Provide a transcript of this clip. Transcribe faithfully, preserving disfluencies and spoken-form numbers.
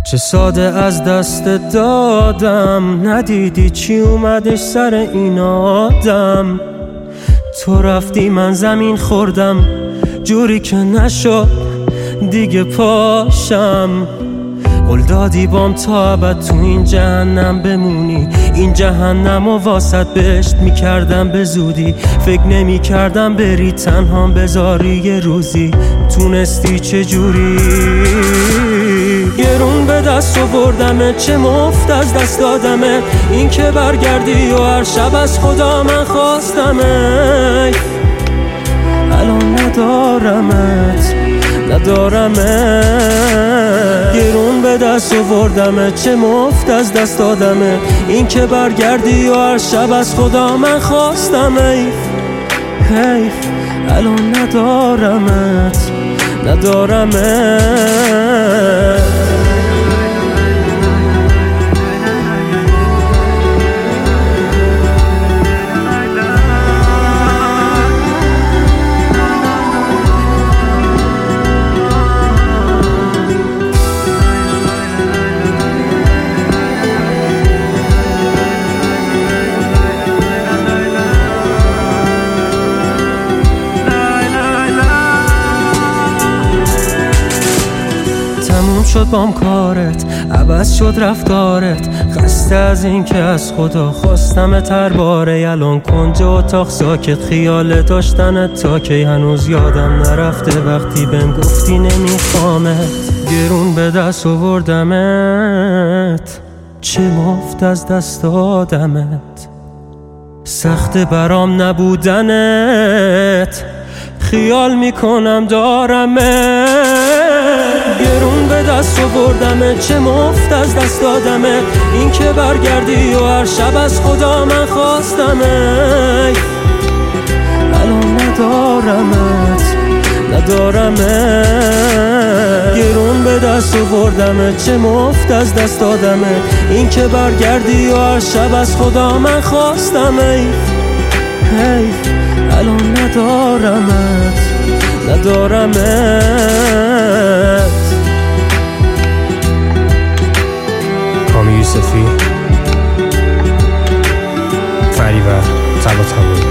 چه ساده از دست دادم، ندیدی چی اومدش سر این آدم. تو رفتی من زمین خوردم، جوری که نشد دیگه پاشم. قول دادی بام تا ابد تو این جهنم بمونی، این جهنم و واسط بهشت میکردم به زودی. فکر نمی کردم بری تنهام بذاری یه روزی، تونستی چجوری؟ گرون به دست آوردمه، چه مفت از دست دادمه. این که برگردی و هر شب از خدا من خواستمه، الان ندارمت ندارمه. گرون به دست آوردمه، چه مفت از دست دادمه. این که برگردی و هر شب از خدا من خواستمه. حیف الان ندارمت ندارمه. تموم شد بام کارت، عوض شد رفتارت. خسته از این که از خدا خواستم تر باره. الان کنج اتاق ساکت، خیال داشتنت تا که هنوز یادم نرفته وقتی بهم گفتی نمیخوامت. گرون به دست آوردمت، چه مفت از دست دادمت. سخت برام نبودنت، خیال میکنم دارمت. گرون به دست آوردمه، چه مفت از دست دادمه. این که برگردی و هر شب از خدا من خواستمه، الان ندارمت ندارمه. گرون به دست آوردمه، چه مفت از دست دادمه. این که برگردی و هر شب از خدا من خواستمه. حیف الان ندارمت ندارمت. کامی یوسفی، فریبر طباطبایی.